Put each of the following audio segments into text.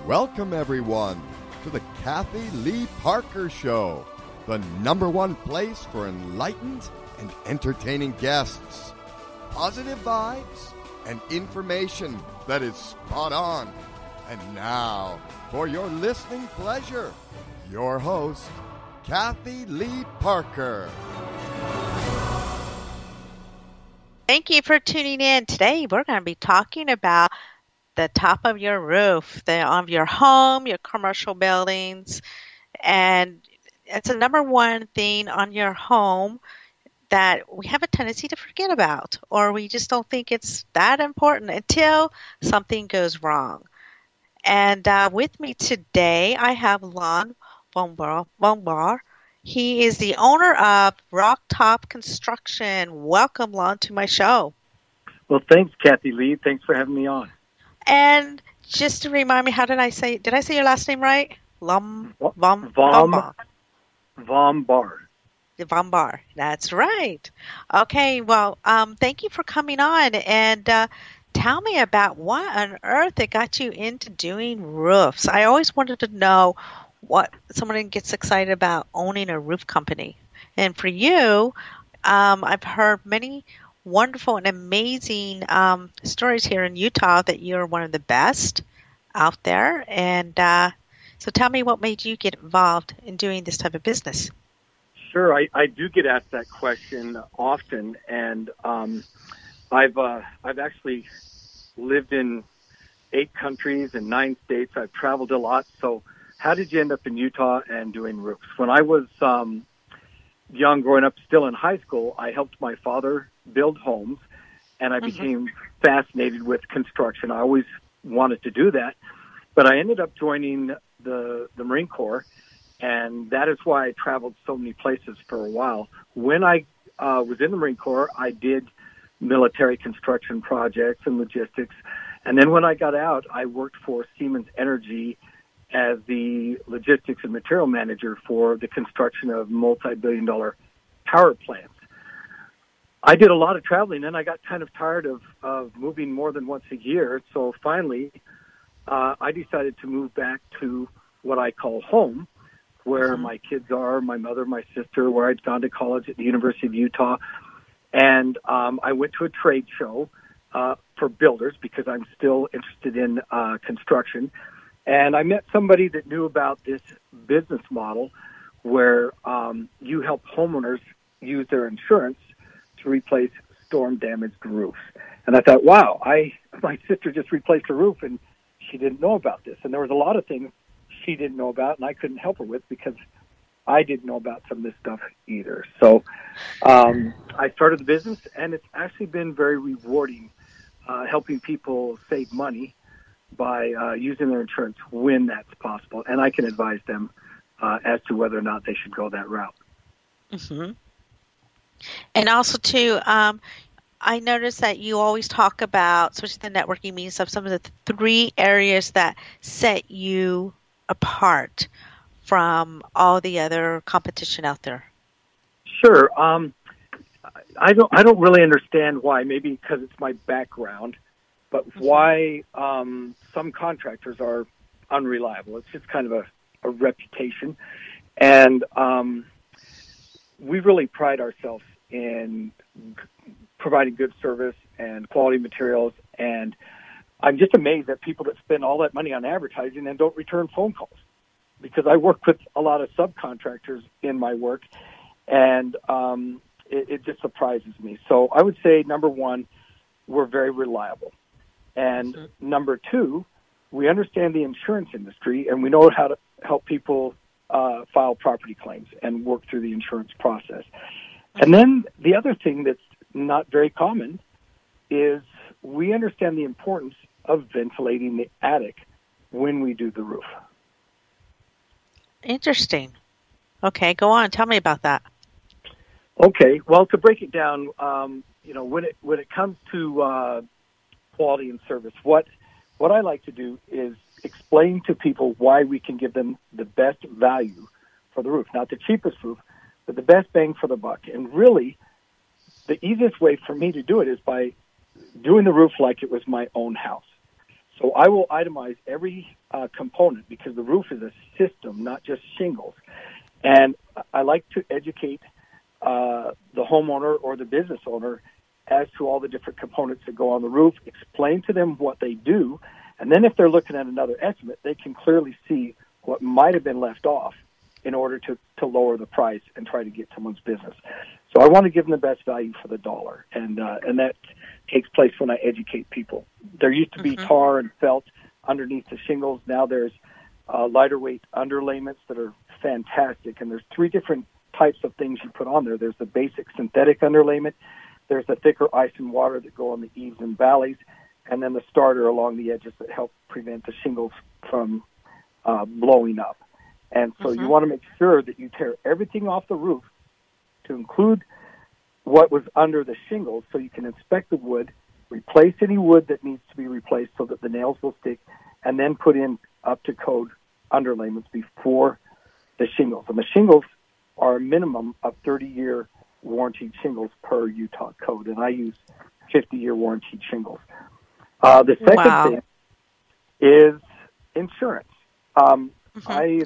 Welcome, everyone, to the Kathy Lee Parker Show, the #1 place for enlightened and entertaining guests, positive vibes, and information that is spot on. And now, for your listening pleasure, your host, Kathy Lee Parker. Thank you for tuning in. Today, we're going to be talking about the top of your roof, of your home, your commercial buildings, and it's a #1 thing on your home that we have a tendency to forget about, or we just don't think it's that important until something goes wrong. And with me today, I have Lon Bombar. He is the owner of Rocktop Construction. Welcome, Lon, to my show. Well, thanks, Kathy Lee. Thanks for having me on. And just to remind me, did I say your last name right? Bombar. Bombar. That's right. Okay, well, thank you for coming on, and tell me about what on earth that got you into doing roofs. I always wanted to know what someone gets excited about owning a roof company. And for you, I've heard many wonderful and amazing stories here in Utah that you're one of the best out there. And so tell me what made you get involved in doing this type of business. Sure, I do get asked that question often, and I've actually lived in 8 countries and 9 states. I've traveled a lot. So how did you end up in Utah and doing roofs? When I was young, growing up, still in high school, I helped my father build homes, and I became fascinated with construction. I always wanted to do that, but I ended up joining the Marine Corps, and that is why I traveled so many places for a while. When I was in the Marine Corps, I did military construction projects and logistics, and then when I got out, I worked for Siemens Energy as the logistics and material manager for the construction of multi-billion-dollar power plants. I did a lot of traveling, and I got kind of tired of moving more than once a year. So finally, I decided to move back to what I call home, where my kids are, my mother, my sister, where I'd gone to college at the University of Utah. And I went to a trade show for builders because I'm still interested in construction. And I met somebody that knew about this business model where you help homeowners use their insurance to replace storm-damaged roofs. And I thought, wow, my sister just replaced a roof, and she didn't know about this. And there was a lot of things she didn't know about, and I couldn't help her with because I didn't know about some of this stuff either. So I started the business, and it's actually been very rewarding helping people save money by using their insurance when that's possible. And I can advise them as to whether or not they should go that route. Mm-hmm. And also, too, I noticed that you always talk about, especially the networking meetings, of some of the 3 areas that set you apart from all the other competition out there. Sure. I don't really understand why. Maybe because it's my background, but why some contractors are unreliable. It's just kind of a reputation. And we really pride ourselves in providing good service and quality materials. And I'm just amazed at people that spend all that money on advertising and don't return phone calls, because I work with a lot of subcontractors in my work, and it just surprises me. So I would say, #1, we're very reliable. And #2, we understand the insurance industry, and we know how to help people file property claims and work through the insurance process. And then the other thing that's not very common is we understand the importance of ventilating the attic when we do the roof. Interesting. Okay, go on. Tell me about that. Okay. Well, to break it down, when it comes to quality and service, what I like to do is explain to people why we can give them the best value for the roof, not the cheapest roof, but the best bang for the buck. And really, the easiest way for me to do it is by doing the roof like it was my own house. So I will itemize every component because the roof is a system, not just shingles. And I like to educate the homeowner or the business owner as to all the different components that go on the roof, explain to them what they do, and then if they're looking at another estimate, they can clearly see what might have been left off in order to lower the price and try to get someone's business. So I want to give them the best value for the dollar, and that takes place when I educate people. There used to be tar and felt underneath the shingles. Now there's lighter weight underlayments that are fantastic, and there's 3 different types of things you put on there. There's the basic synthetic underlayment, there's the thicker ice and water that go on the eaves and valleys, and then the starter along the edges that help prevent the shingles from blowing up. And so you want to make sure that you tear everything off the roof to include what was under the shingles so you can inspect the wood, replace any wood that needs to be replaced so that the nails will stick, and then put in up-to-code underlayments before the shingles. And the shingles are a minimum of 30-year warranted shingles per Utah code, and I use 50-year warranted shingles. The second thing is insurance. I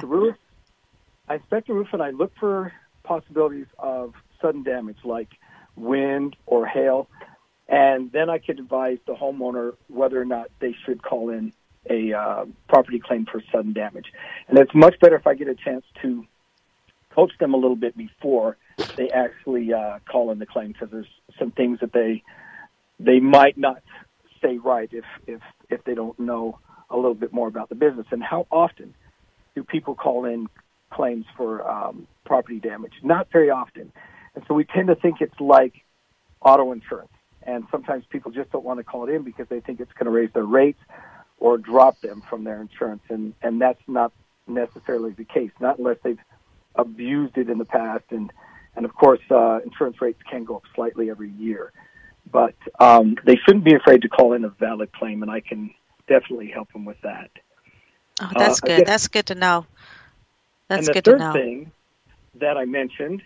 inspect the roof and I look for possibilities of sudden damage like wind or hail, and then I can advise the homeowner whether or not they should call in a property claim for sudden damage. And it's much better if I get a chance to coach them a little bit before they actually call in the claim, because there's some things that they might not say right if they don't know a little bit more about the business. And how often do people call in claims for property damage? Not very often. And so we tend to think it's like auto insurance. And sometimes people just don't want to call it in because they think it's going to raise their rates or drop them from their insurance. And that's not necessarily the case, not unless they've abused it in the past. And of course, insurance rates can go up slightly every year. But they shouldn't be afraid to call in a valid claim, and I can definitely help them with that. Oh, that's good. Again, that's good to know. That's good to know. And the third thing that I mentioned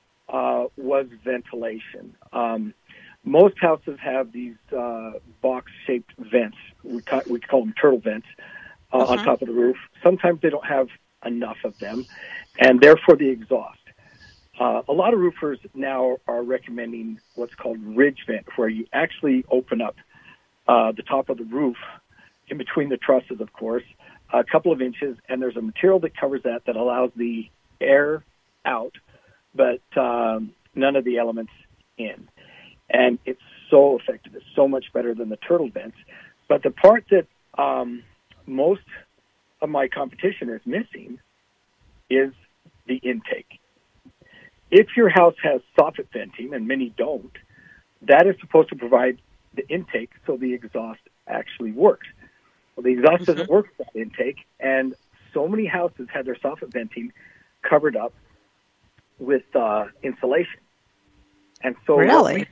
was ventilation. Most houses have these box-shaped vents. We call them turtle vents on top of the roof. Sometimes they don't have enough of them, and therefore the exhaust. A lot of roofers now are recommending what's called ridge vent, where you actually open up the top of the roof in between the trusses, of course, a couple of inches, and there's a material that covers that allows the air out, but none of the elements in. And it's so effective. It's so much better than the turtle vents. But the part that most of my competition is missing is the intake. If your house has soffit venting, and many don't, that is supposed to provide the intake so the exhaust actually works. Well, the exhaust doesn't work with that intake, and so many houses had their soffit venting covered up with insulation. And so, really,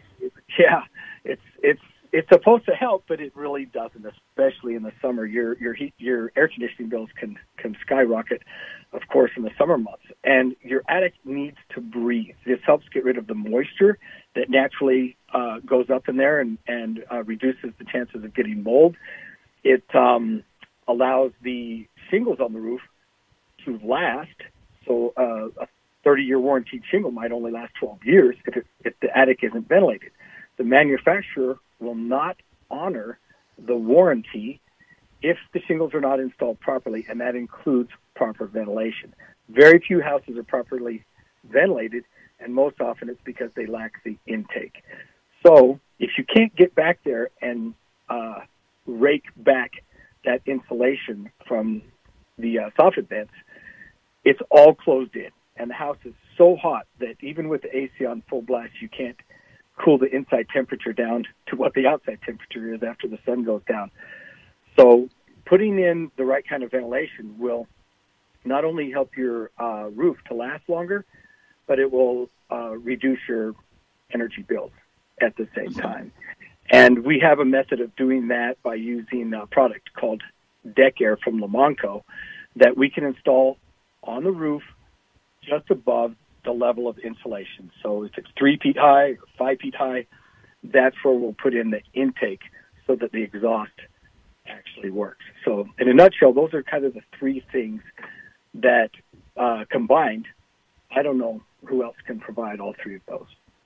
it's supposed to help, but it really doesn't. Especially in the summer, your air conditioning bills can skyrocket, of course, in the summer months. And your attic needs to breathe. This helps get rid of the moisture that naturally goes up in there and reduces the chances of getting mold. It allows the shingles on the roof to last. So a 30-year warranted shingle might only last 12 years if the attic isn't ventilated. The manufacturer will not honor the warranty if the shingles are not installed properly, and that includes proper ventilation. Very few houses are properly ventilated, and most often it's because they lack the intake. So if you can't get back there and rake back that insulation from the soffit vents, it's all closed in, and the house is so hot that even with the AC on full blast, you can't cool the inside temperature down to what the outside temperature is after the sun goes down. So putting in the right kind of ventilation will not only help your roof to last longer, but it will reduce your energy bills at the same time. And we have a method of doing that by using a product called Deck Air from Lamonco that we can install on the roof just above the level of insulation. So if it's 3 feet high or 5 feet high, that's where we'll put in the intake so that the exhaust actually works. So in a nutshell, those are kind of the three things that combined, I don't know who else can provide all three of those.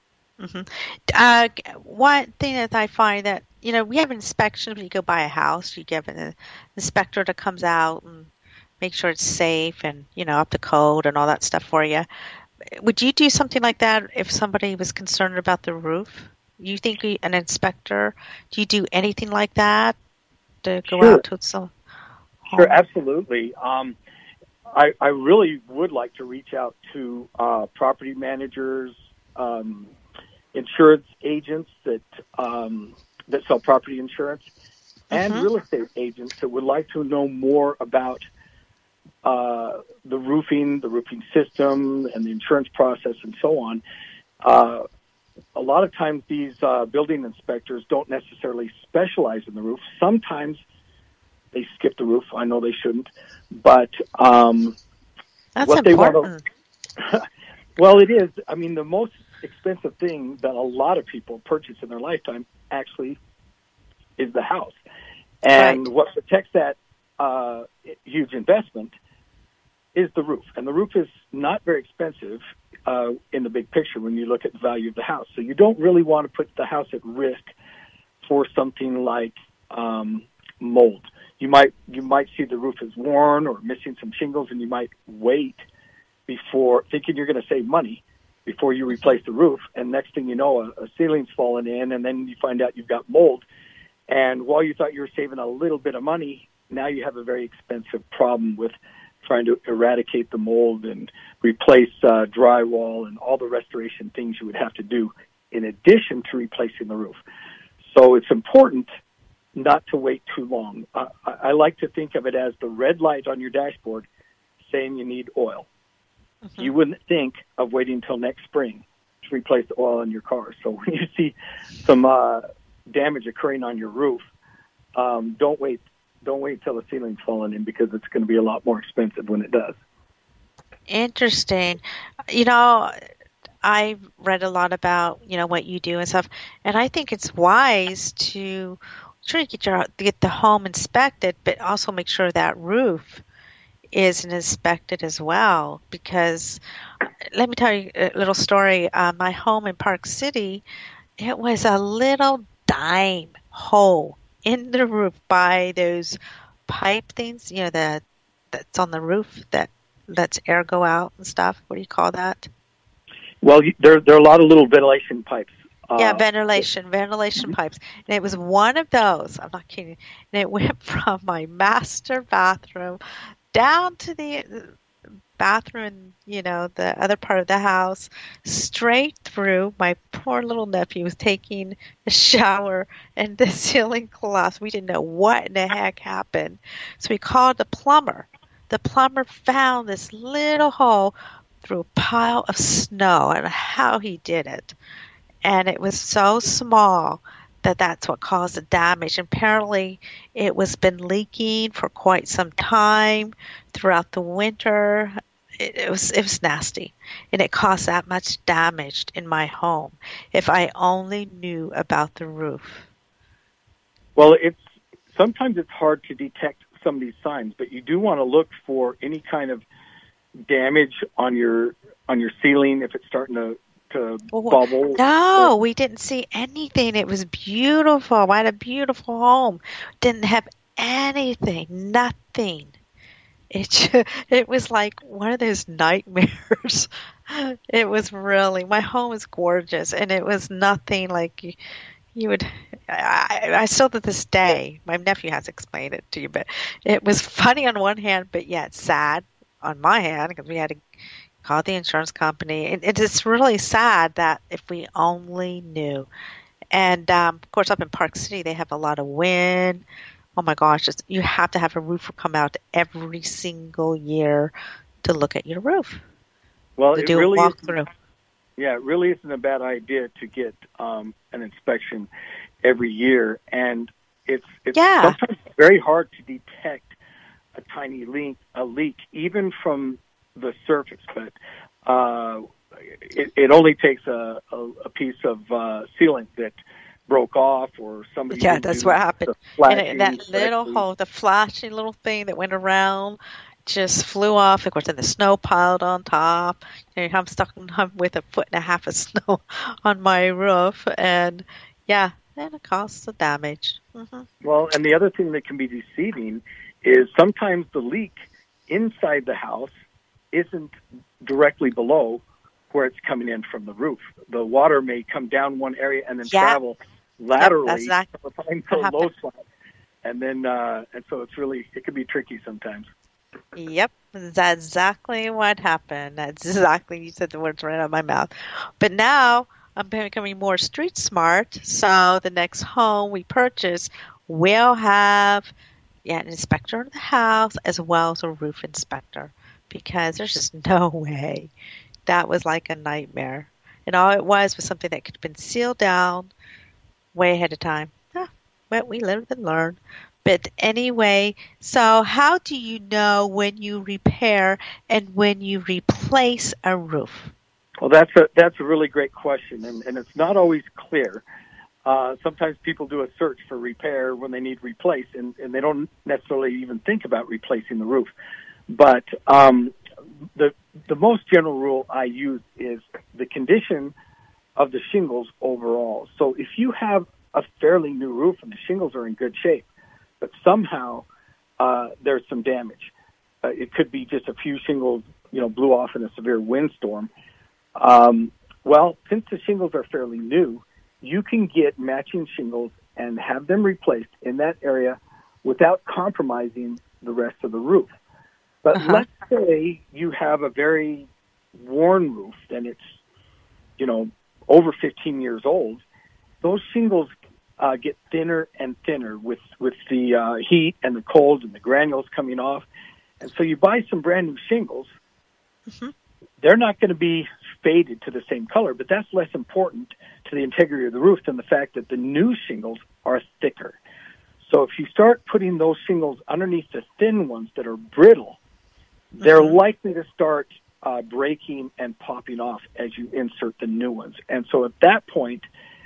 One thing that I find that, we have inspections when you go buy a house. You get an inspector that comes out and make sure it's safe and, up to code and all that stuff for you. Would you do something like that if somebody was concerned about the roof? You think an inspector, do you do anything like that to go out to some home? Sure, absolutely. I really would like to reach out to property managers, insurance agents that sell property insurance, and real estate agents that would like to know more about the roofing system and the insurance process and so on. A lot of times these building inspectors don't necessarily specialize in the roof. Sometimes they skip the roof. I know they shouldn't, but that's what important. They want to, well, it is. I mean, the most expensive thing that a lot of people purchase in their lifetime actually is the house. And what protects that huge investment is the roof. And the roof is not very expensive in the big picture when you look at the value of the house. So you don't really want to put the house at risk for something like mold. You might see the roof is worn or missing some shingles, and you might wait before thinking you're going to save money before you replace the roof. And next thing you know, a ceiling's fallen in, and then you find out you've got mold. And while you thought you were saving a little bit of money, now you have a very expensive problem with trying to eradicate the mold and replace drywall and all the restoration things you would have to do in addition to replacing the roof. So it's important not to wait too long. I like to think of it as the red light on your dashboard saying you need oil. You wouldn't think of waiting until next spring to replace the oil in your car. So when you see some damage occurring on your roof, don't wait till the ceiling's falling in, because it's going to be a lot more expensive when it does. Interesting. I've read a lot about, what you do and stuff, and I think it's wise to try to get the home inspected, but also make sure that roof is inspected as well. Because let me tell you a little story. My home in Park City, it was a little dime hole in the roof by those pipe things, that's on the roof that lets air go out and stuff. What do you call that? Well, there are a lot of little ventilation pipes. Ventilation pipes. And it was one of those, I'm not kidding, and it went from my master bathroom down to the bathroom, the other part of the house, straight through. My poor little nephew was taking a shower and the ceiling collapsed. We didn't know what in the heck happened. So we called the plumber. The plumber found this little hole through a pile of snow. I don't know how he did it. And it was so small that that's what caused the damage. And apparently it was been leaking for quite some time throughout the winter. It was nasty, and it caused that much damage in my home. If I only knew about the roof. Well, sometimes it's hard to detect some of these signs, but you do want to look for any kind of damage on your ceiling if it's starting to bubble. No, we didn't see anything. It was beautiful. I had a beautiful home. Didn't have anything, nothing. It was like one of those nightmares. It was really, my home is gorgeous, and it was nothing like you would. I still to this day, my nephew has explained it to you, but it was funny on one hand, but yet sad on my hand, because we had to call the insurance company. And it's really sad that if we only knew. And of course, up in Park City, they have a lot of wind. Oh my gosh, you have to have a roofer come out every single year to look at your roof. Well, to do a walkthrough. Yeah, it really isn't a bad idea to get an inspection every year. And it's sometimes very hard to detect a tiny leak, even from the surface. But it only takes a piece of sealant that broke off or somebody. Yeah, that's what happened. And that little hole, the flashing little thing that went around, just flew off. Of course, and the snow piled on top. I'm stuck with 1.5 feet of snow on my roof, and yeah, and it caused the damage. Mm-hmm. Well, and the other thing that can be deceiving is sometimes the leak inside the house isn't directly below where it's coming in from the roof. The water may come down one area and then travel laterally to the low spot. And then, and so it can be tricky sometimes. Yep, that's exactly what happened. That's exactly, you said the words right out of my mouth. But now I'm becoming more street smart, so the next home we purchase will have an inspector of the house as well as a roof inspector, because there's just no way. That was like a nightmare. And all it was something that could have been sealed down way ahead of time. Well, we live and learn. But anyway, so how do you know when you repair and when you replace a roof? Well, that's a really great question, and it's not always clear. Sometimes people do a search for repair when they need replaced, and they don't necessarily even think about replacing the roof. But the most general rule I use is the condition of the shingles overall. So if you have a fairly new roof and the shingles are in good shape, but somehow there's some damage, it could be just a few shingles, blew off in a severe windstorm. Well, since the shingles are fairly new, you can get matching shingles and have them replaced in that area without compromising the rest of the roof. But let's say you have a very worn roof and it's, over 15 years old. Those shingles get thinner and thinner with the heat and the cold and the granules coming off. And so you buy some brand new shingles. Mm-hmm. They're not going to be faded to the same color, but that's less important to the integrity of the roof than the fact that the new shingles are thicker. So if you start putting those shingles underneath the thin ones that are brittle, they're likely to start breaking and popping off as you insert the new ones. And so at that point,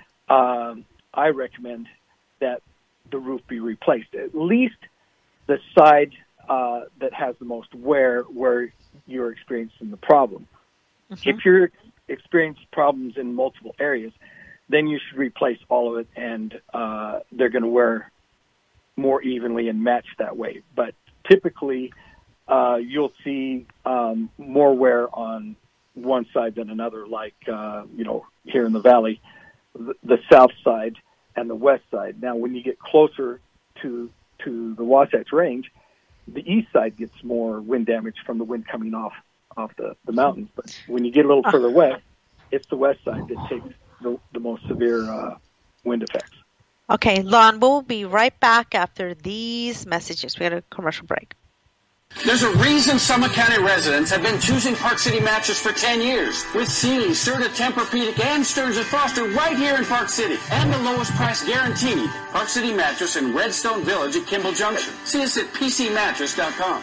I recommend that the roof be replaced, at least the side that has the most wear where you're experiencing the problem. Mm-hmm. If you're experiencing problems in multiple areas, then you should replace all of it, and they're going to wear more evenly and match that way. But typically, you'll see more wear on one side than another, like, here in the valley, the south side and the west side. Now, when you get closer to the Wasatch Range, the east side gets more wind damage from the wind coming off the mountains. But when you get a little further west, it's the west side that takes the most severe wind effects. Okay, Lon, we'll be right back after these messages. We got a commercial break. There's a reason Summit County residents have been choosing Park City Mattress for 10 years. With Sealy, Serta, Tempur-Pedic, and Stearns & Foster right here in Park City. And the lowest price guaranteed. Park City Mattress in Redstone Village at Kimball Junction. See us at PCmattress.com.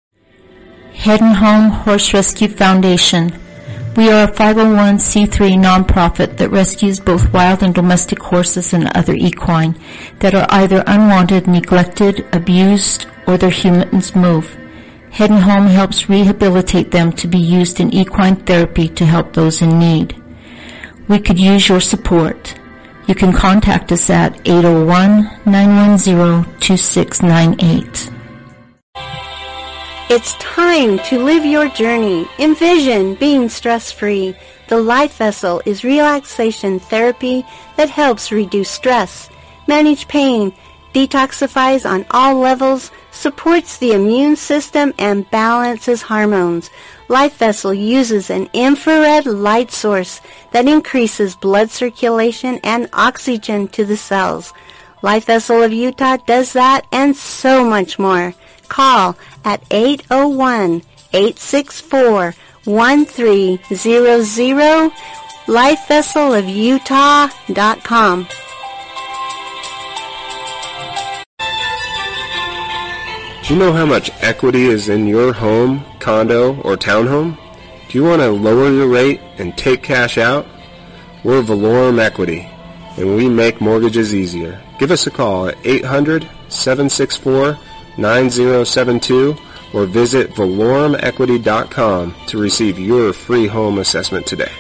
Head and Home Horse Rescue Foundation. We are a 501c3 nonprofit that rescues both wild and domestic horses and other equine that are either unwanted, neglected, abused, or their humans move. Head and Home helps rehabilitate them to be used in equine therapy to help those in need. We could use your support. You can contact us at 801-910-2698. It's time to live your journey. Envision being stress-free. The Life Vessel is relaxation therapy that helps reduce stress, manage pain, detoxifies on all levels, supports the immune system, and balances hormones. Life Vessel uses an infrared light source that increases blood circulation and oxygen to the cells. Life Vessel of Utah does that and so much more. Call at 801-864-1300, lifevesselofutah.com. Do you know how much equity is in your home, condo, or townhome? Do you want to lower your rate and take cash out? We're Valorum Equity, and we make mortgages easier. Give us a call at 800-764-9072 or visit valorumequity.com to receive your free home assessment today.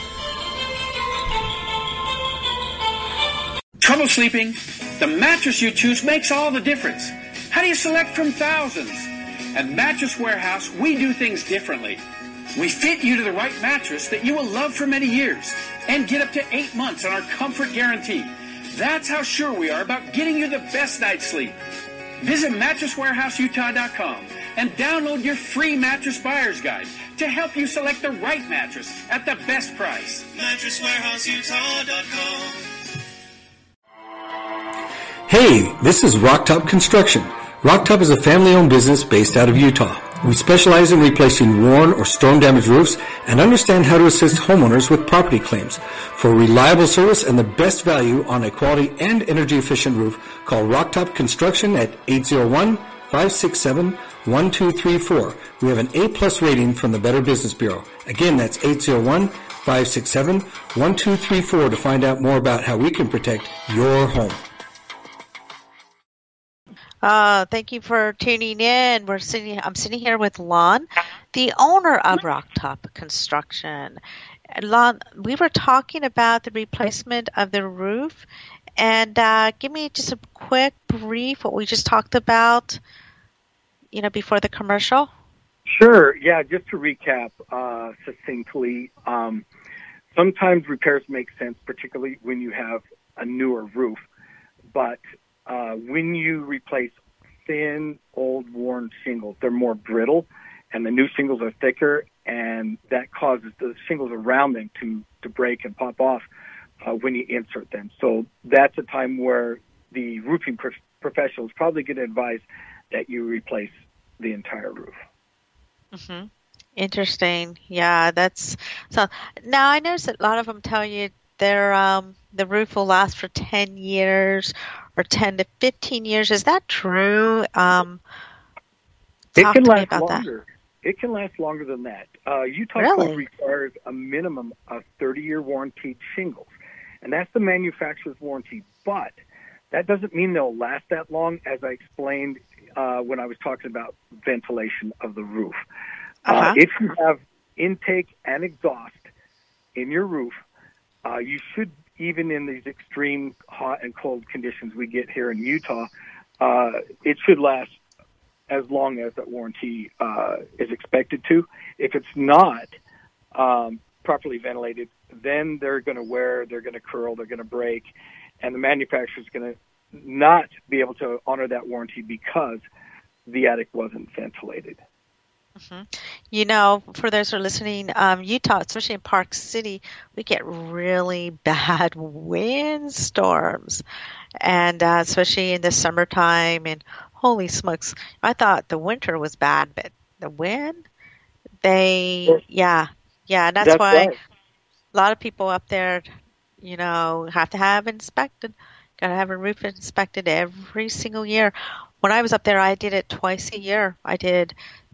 Trouble sleeping? The mattress you choose makes all the difference. How do you select from thousands? At Mattress Warehouse, we do things differently. We fit you to the right mattress that you will love for many years and get up to 8 months on our comfort guarantee. That's how sure we are about getting you the best night's sleep. Visit MattressWarehouseUtah.com and download your free mattress buyer's guide to help you select the right mattress at the best price. MattressWarehouseUtah.com. Hey, this is Rocktop Construction. Rocktop is a family-owned business based out of Utah. We specialize in replacing worn or storm-damaged roofs and understand how to assist homeowners with property claims. For reliable service and the best value on a quality and energy-efficient roof, call Rocktop Construction at 801-567-1234. We have an A-plus rating from the Better Business Bureau. Again, that's 801-567-1234 to find out more about how we can protect your home. Thank you for tuning in. I'm sitting here with Lon, the owner of Rocktop Construction. Lon, we were talking about the replacement of the roof, and give me just a quick brief what we just talked about, before the commercial. Sure. Yeah, just to recap succinctly, sometimes repairs make sense, particularly when you have a newer roof, but when you replace thin, old, worn shingles, they're more brittle, and the new shingles are thicker, and that causes the shingles around them to break and pop off when you insert them. So that's a time where the roofing professional is probably going to advise that you replace the entire roof. Mm-hmm. Interesting. Yeah, that's so. Now I notice that a lot of them tell you the roof will last for 10 years or 10 to 15 years. Is that true? It can last longer. It can last longer than that. Utah code requires a minimum of 30-year warranted shingles, and that's the manufacturer's warranty. But that doesn't mean they'll last that long, as I explained when I was talking about ventilation of the roof. If you have intake and exhaust in your roof, you should, even in these extreme hot and cold conditions we get here in Utah, it should last as long as that warranty is expected to. If it's not properly ventilated, then they're going to wear, they're going to curl, they're going to break, and the manufacturer's going to not be able to honor that warranty because the attic wasn't ventilated. Mm-hmm. For those who are listening, Utah, especially in Park City, we get really bad windstorms, and especially in the summertime. And holy smokes, I thought the winter was bad, but the wind, that's why right. A lot of people up there, have to have inspected. Got to have a roof inspected every single year. When I was up there, I did it twice a year. I did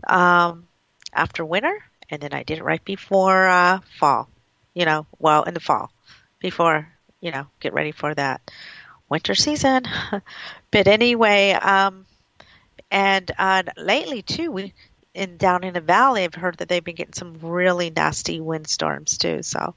after winter, and then I did it right before fall, in the fall, before, get ready for that winter season. But anyway, and lately, too, down in the valley, I've heard that they've been getting some really nasty windstorms, too. So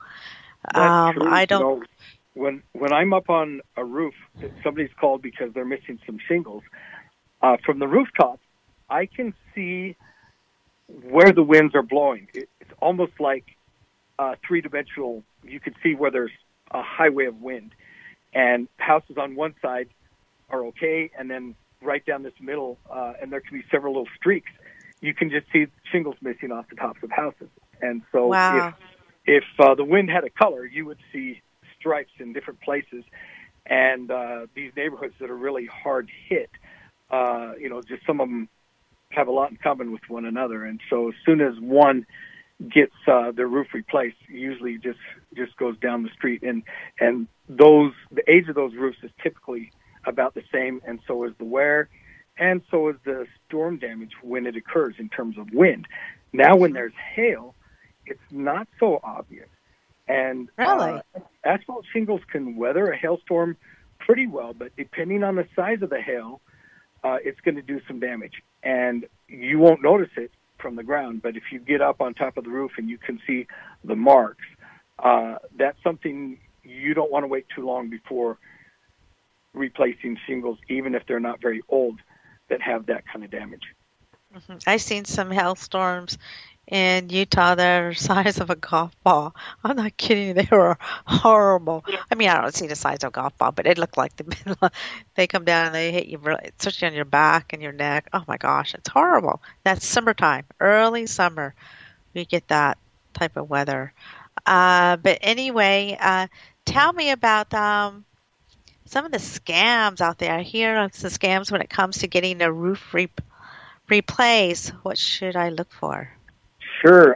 I don't... When I'm up on a roof, somebody's called because they're missing some shingles. From the rooftop, I can see where the winds are blowing. It's almost like three-dimensional. You can see where there's a highway of wind. And houses on one side are okay, and then right down this middle, and there can be several little streaks. You can just see shingles missing off the tops of houses. And so if the wind had a color, you would see stripes in different places. And these neighborhoods that are really hard hit, just some of them have a lot in common with one another. And so as soon as one gets their roof replaced, usually just goes down the street. And the age of those roofs is typically about the same, and so is the wear, and so is the storm damage when it occurs in terms of wind. Now when there's hail, it's not so obvious. And Really? asphalt shingles can weather a hailstorm pretty well, but depending on the size of the hail, it's going to do some damage. And you won't notice it from the ground, but if you get up on top of the roof and you can see the marks, that's something you don't want to wait too long before replacing shingles, even if they're not very old, that have that kind of damage. Mm-hmm. I've seen some hailstorms in Utah that are the size of a golf ball. I'm not kidding. They were horrible. I mean, I don't see the size of a golf ball, but it looked like they come down and they hit you, especially on your back and your neck. Oh, my gosh. It's horrible. That's summertime, early summer. We get that type of weather. But anyway, tell me about some of the scams out there. I hear the scams when it comes to getting a roof replaced. What should I look for? Sure.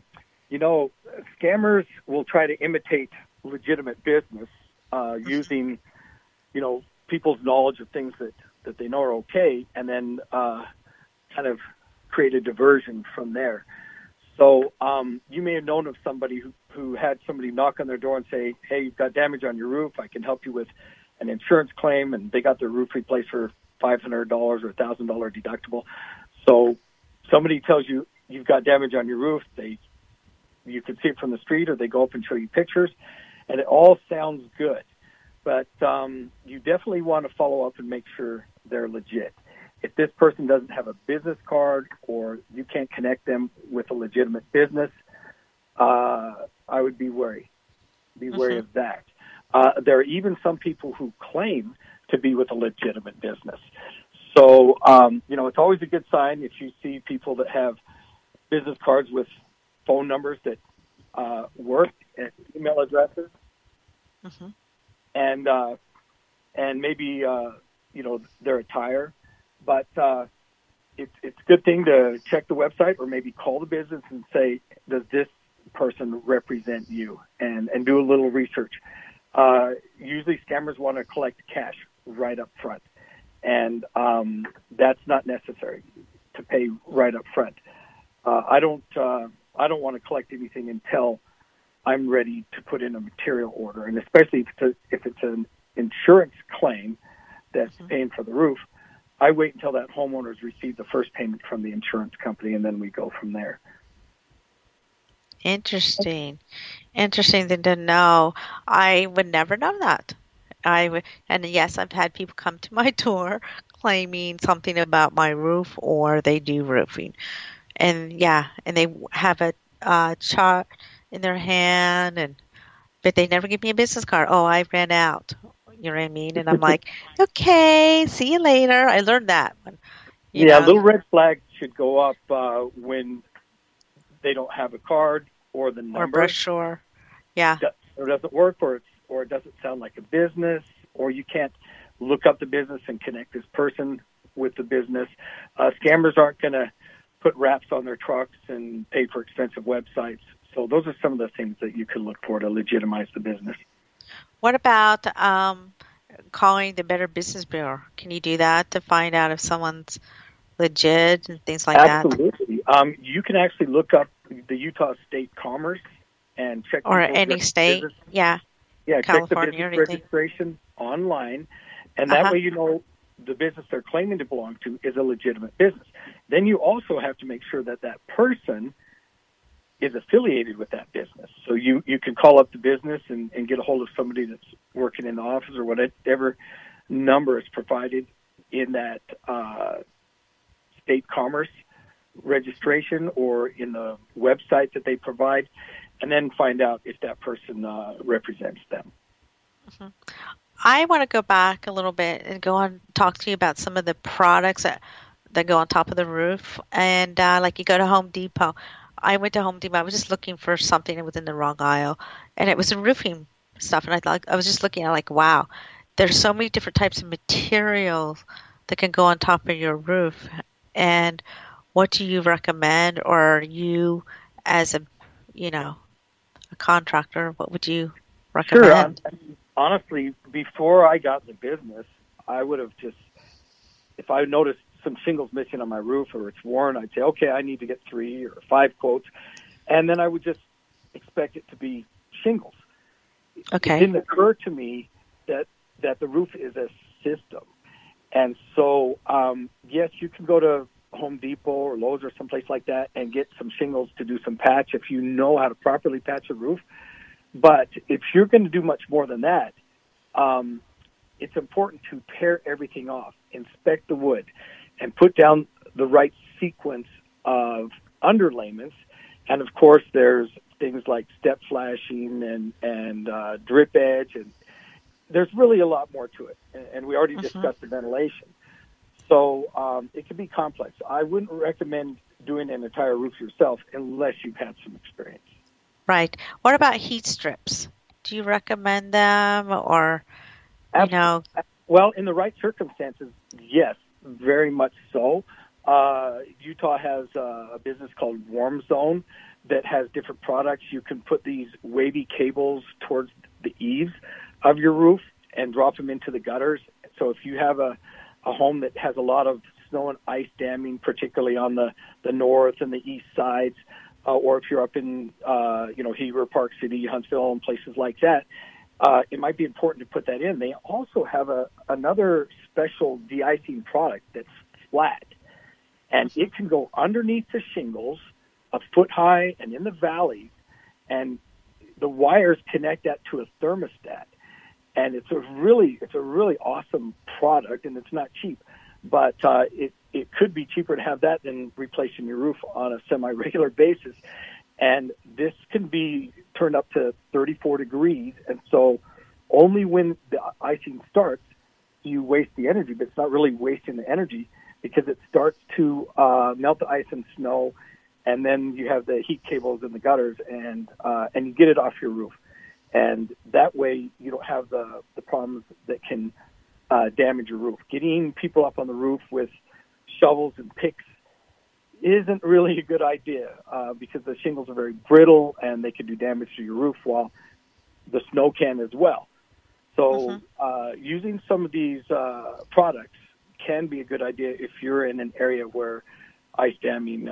Scammers will try to imitate legitimate business using, people's knowledge of things that they know are okay, and then kind of create a diversion from there. So you may have known of somebody who had somebody knock on their door and say, hey, you've got damage on your roof. I can help you with an insurance claim, and they got their roof replaced for $500 or $1,000 deductible. So somebody tells you you've got damage on your roof. You can see it from the street, or they go up and show you pictures, and it all sounds good. But you definitely want to follow up and make sure they're legit. If this person doesn't have a business card or you can't connect them with a legitimate business, I would be wary. Be wary of that. There are even some people who claim to be with a legitimate business. So, it's always a good sign if you see people that have business cards with phone numbers that work and email addresses, and maybe their attire. But it's a good thing to check the website or maybe call the business and say, does this person represent you? And do a little research. Usually scammers want to collect cash right up front, and that's not necessary to pay right up front. I don't want to collect anything until I'm ready to put in a material order, and especially if it's an insurance claim that's paying for the roof, I wait until that homeowner's received the first payment from the insurance company, and then we go from there. Interesting thing to know. I would never know that. And yes, I've had people come to my door claiming something about my roof, or they do roofing, and they have a chart in their hand, but they never give me a business card. Oh, I ran out. You know what I mean? And I'm like, okay, see you later. I learned that one. Little red flags should go up when they don't have a card or the number. Or brochure. Yeah. Or doesn't work, or it doesn't sound like a business, or you can't look up the business and connect this person with the business. Scammers aren't going to put wraps on their trucks and pay for expensive websites. So those are some of the things that you can look for to legitimize the business. What about calling the Better Business Bureau? Can you do that to find out if someone's legit and things like that? Absolutely. You can actually look up the Utah State Commerce and check. Or any state, business. Yeah, California, check the business anything. registration online, and that way you know the business they're claiming to belong to is a legitimate business. Then you also have to make sure that person is affiliated with that business. So you can call up the business and get a hold of somebody that's working in the office, or whatever number is provided in that state commerce registration or in the website that they provide, and then find out if that person represents them. I want to go back a little bit and talk to you about some of the products that go on top of the roof. And like you go to Home Depot. I went to Home Depot. I was just looking for something that was in the wrong aisle, and it was in roofing stuff. And I was just looking at wow, there's so many different types of materials that can go on top of your roof. And what do you recommend, or you as a contractor, what would you recommend? Sure. Honestly, before I got in the business, I would have if I noticed some shingles missing on my roof or it's worn, I'd say, okay, I need to get 3 or 5 quotes. And then I would just expect it to be shingles. Okay. It didn't occur to me that the roof is a system. And so, yes, you can go to Home Depot or Lowe's or someplace like that and get some shingles to do some patch if you know how to properly patch a roof. But if you're going to do much more than that, it's important to pare everything off, inspect the wood, and put down the right sequence of underlayments. And, of course, there's things like step flashing and drip edge, and there's really a lot more to it. And we already discussed the ventilation. So it can be complex. I wouldn't recommend doing an entire roof yourself unless you've had some experience. Right. What about heat strips? Do you recommend them or, you know? Well, in the right circumstances, yes, very much so. Utah has a business called Warm Zone that has different products. You can put these wavy cables towards the eaves of your roof and drop them into the gutters. So if you have a home that has a lot of snow and ice damming, particularly on the north and the east sides, or if you're up in, Heber, Park City, Huntsville, and places like that, it might be important to put that in. They also have another special de-icing product that's flat, and it can go underneath the shingles, a foot high and in the valleys, and the wires connect that to a thermostat. And it's a really awesome product, and it's not cheap, but it could be cheaper to have that than replacing your roof on a semi-regular basis. And this can be turned up to 34 degrees, and so only when the icing starts do you waste the energy, but it's not really wasting the energy because it starts to melt the ice and snow, and then you have the heat cables in the gutters, and you get it off your roof. And that way you don't have the problems that can damage your roof. Getting people up on the roof with shovels and picks isn't really a good idea because the shingles are very brittle and they can do damage to your roof while the snow can as well. So using some of these products can be a good idea if you're in an area where ice damming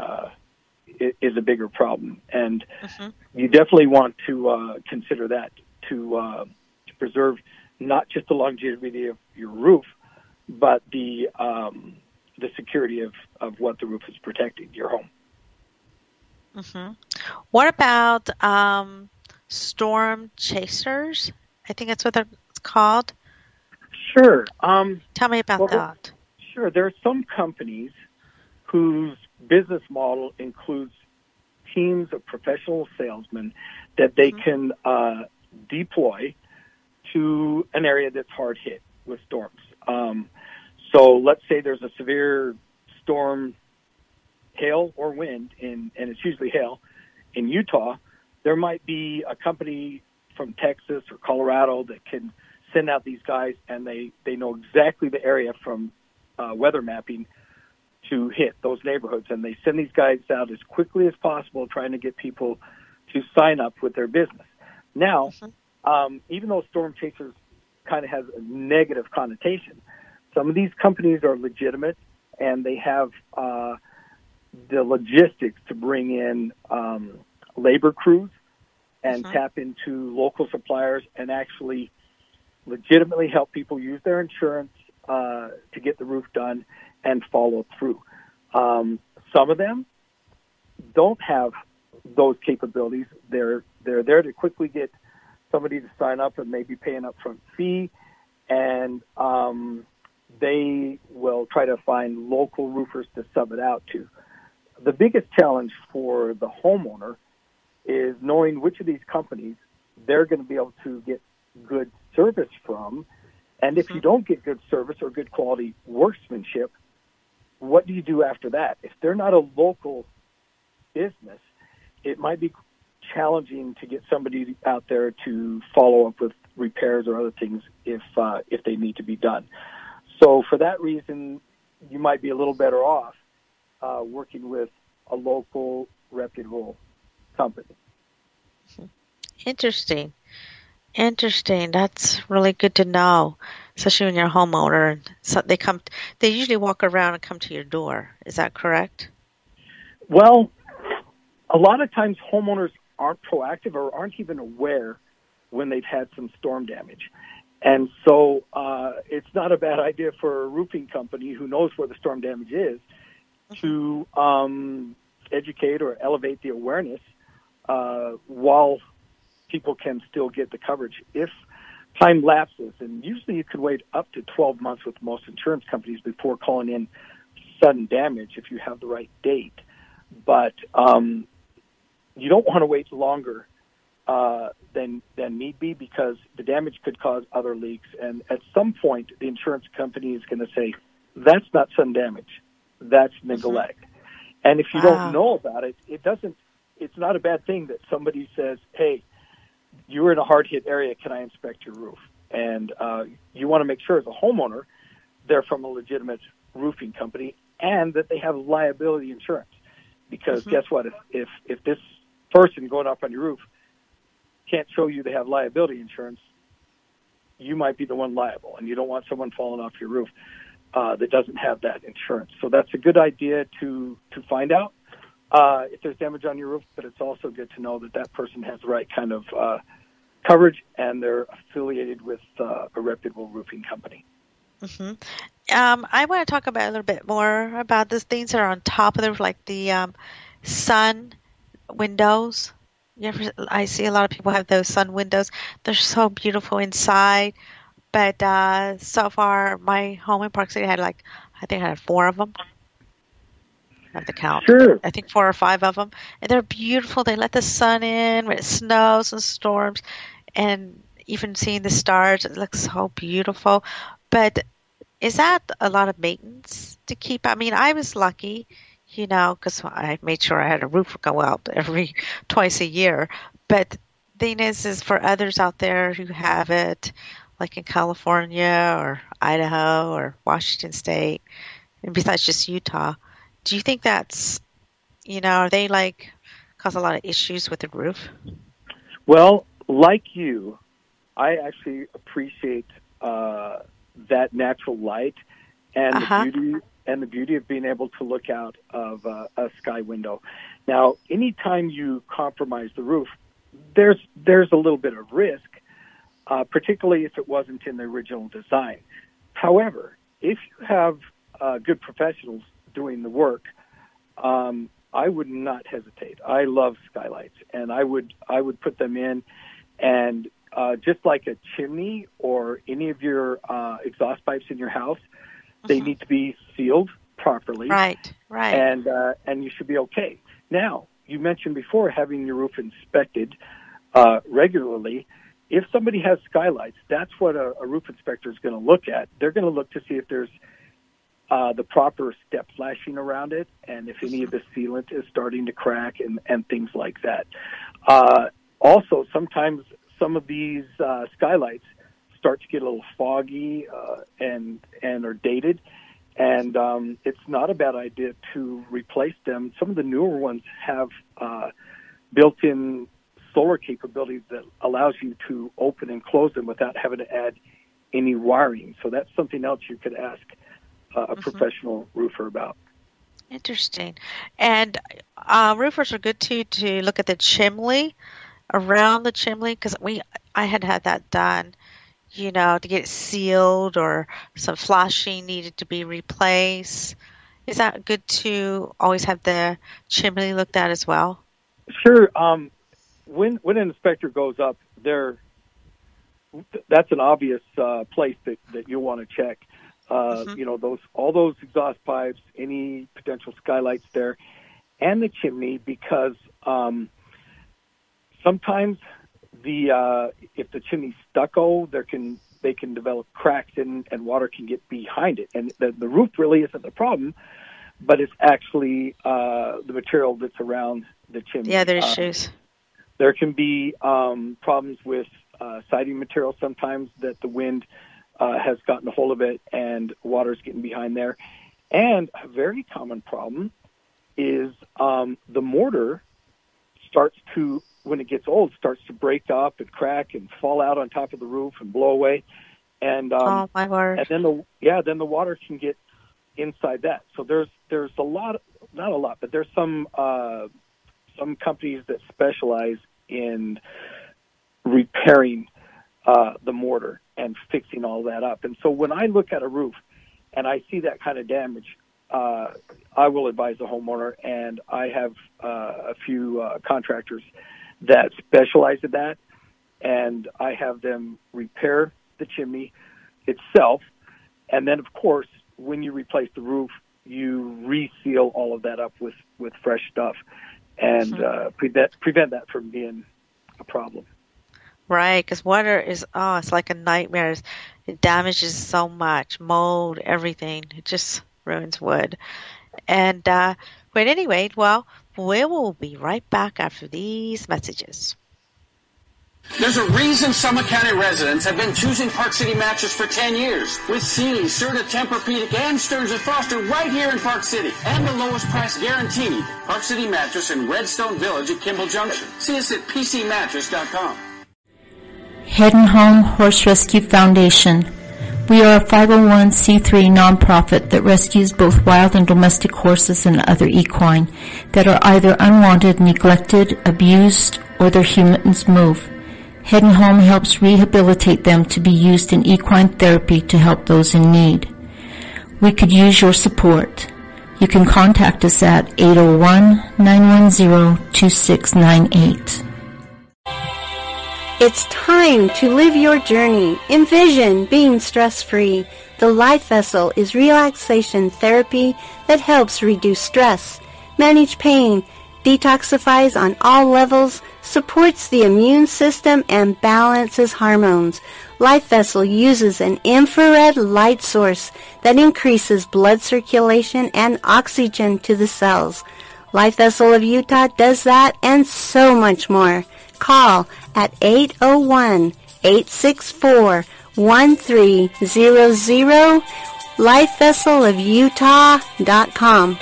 is a bigger problem. And you definitely want to consider that to preserve not just the longevity of your roof, but the security of what the roof is protecting, your home. What about storm chasers? I think that's what they're called. Sure. Tell me about that. Sure. There are some companies whose business model includes teams of professional salesmen that they can deploy to an area that's hard hit with storms. So let's say there's a severe storm, hail or wind, and it's usually hail, in Utah. There might be a company from Texas or Colorado that can send out these guys, and they know exactly the area from weather mapping to hit those neighborhoods. And they send these guys out as quickly as possible, trying to get people to sign up with their business. Now, even though storm chasers kind of has a negative connotation, some of these companies are legitimate, and they have the logistics to bring in labor crews and tap into local suppliers and actually legitimately help people use their insurance to get the roof done and follow through. Some of them don't have those capabilities. They're there to quickly get somebody to sign up and maybe pay an upfront fee, and they will try to find local roofers to sub it out to. The biggest challenge for the homeowner is knowing which of these companies they're going to be able to get good service from. And if you don't get good service or good quality workmanship, what do you do after that? If they're not a local business, it might be challenging to get somebody out there to follow up with repairs or other things if they need to be done. So for that reason, you might be a little better off working with a local, reputable company. Interesting. That's really good to know, especially when you're a homeowner. So they usually walk around and come to your door. Is that correct? Well, a lot of times homeowners aren't proactive or aren't even aware when they've had some storm damage. And so it's not a bad idea for a roofing company who knows where the storm damage is to educate or elevate the awareness while people can still get the coverage. If time lapses, and usually you can wait up to 12 months with most insurance companies before calling in sudden damage if you have the right date. But you don't want to wait longer than need be, because the damage could cause other leaks. And at some point, the insurance company is going to say, that's not sudden damage, that's neglect. And if you don't know about it, it's not a bad thing that somebody says, hey, you were in a hard-hit area, can I inspect your roof? And you want to make sure as a homeowner they're from a legitimate roofing company and that they have liability insurance. Because guess what? If this person going up on your roof can't show you they have liability insurance, you might be the one liable, and you don't want someone falling off your roof that doesn't have that insurance. So that's a good idea to find out if there's damage on your roof, but it's also good to know that that person has the right kind of coverage and they're affiliated with a reputable roofing company. I want to talk about a little bit more about these things that are on top of the roof, like the sun windows. I see a lot of people have those sun windows. They're so beautiful inside. But so far, my home in Park City had I think I had 4 of them. I have to count. Sure. I think 4 or 5 of them. And they're beautiful. They let the sun in when it snows and storms. And even seeing the stars, it looks so beautiful. But is that a lot of maintenance to keep? I mean, I was lucky, because I made sure I had a roof go out twice a year. But the thing is for others out there who have it, like in California or Idaho or Washington State, and besides just Utah, do you think that's, are they cause a lot of issues with the roof? Well, like you, I actually appreciate that natural light and the beauty of being able to look out of a sky window. Now, anytime you compromise the roof, there's a little bit of risk, particularly if it wasn't in the original design. However, if you have good professionals doing the work, I would not hesitate. I love skylights, and I would put them in, and just like a chimney or any of your exhaust pipes in your house, they need to be sealed properly. Right. And you should be okay. Now, you mentioned before having your roof inspected regularly. If somebody has skylights, that's what a roof inspector is going to look at. They're going to look to see if there's the proper step flashing around it, and if any of the sealant is starting to crack and things like that. Also, sometimes some of these skylights start to get a little foggy and are dated, and it's not a bad idea to replace them. Some of the newer ones have built-in solar capabilities that allows you to open and close them without having to add any wiring. So that's something else you could ask a professional roofer about. Interesting. And roofers are good to look at the chimney, around the chimney, because I had that done, to get it sealed, or some flashing needed to be replaced. Is that good to always have the chimney looked at as well? Sure. When an inspector goes up there, that's an obvious place that you'll want to check. All those exhaust pipes, any potential skylights there, and the chimney, because sometimes if the chimney's stucco, they can develop cracks and water can get behind it. And the roof really isn't the problem, but it's actually the material that's around the chimney. Yeah, there's issues. There can be problems with siding material sometimes that the wind has gotten a hold of it and water's getting behind there. And a very common problem is the mortar starts to, when it gets old, starts to break up and crack and fall out on top of the roof and blow away. And oh my word! And then the water can get inside that. So there's a lot, not a lot, but there's some companies that specialize in repairing the mortar and fixing all that up. And so when I look at a roof and I see that kind of damage, I will advise the homeowner, and I have a few contractors that specialize in that, and I have them repair the chimney itself. And then, of course, when you replace the roof, you reseal all of that up with fresh stuff and prevent that from being a problem. Right, because water is, it's like a nightmare. It damages so much, mold, everything. It just ruins wood. And, but anyway, well, we will be right back after these messages. There's a reason Summit County residents have been choosing Park City Mattress for 10 years. With Sealy, Serta, Tempur-Pedic, and Stearns & Foster right here in Park City. And the lowest price guaranteed. Park City Mattress in Redstone Village at Kimball Junction. See us at PCmattress.com. Head and Home Horse Rescue Foundation. We are a 501c3 nonprofit that rescues both wild and domestic horses and other equine that are either unwanted, neglected, abused, or their humans move. Head and Home helps rehabilitate them to be used in equine therapy to help those in need. We could use your support. You can contact us at 801-910-2698. It's time to live your journey. Envision being stress-free. The Life Vessel is relaxation therapy that helps reduce stress, manage pain, detoxifies on all levels, supports the immune system, and balances hormones. Life Vessel uses an infrared light source that increases blood circulation and oxygen to the cells. Life Vessel of Utah does that and so much more. Call at 801-864-1300, lifevesselofutah.com.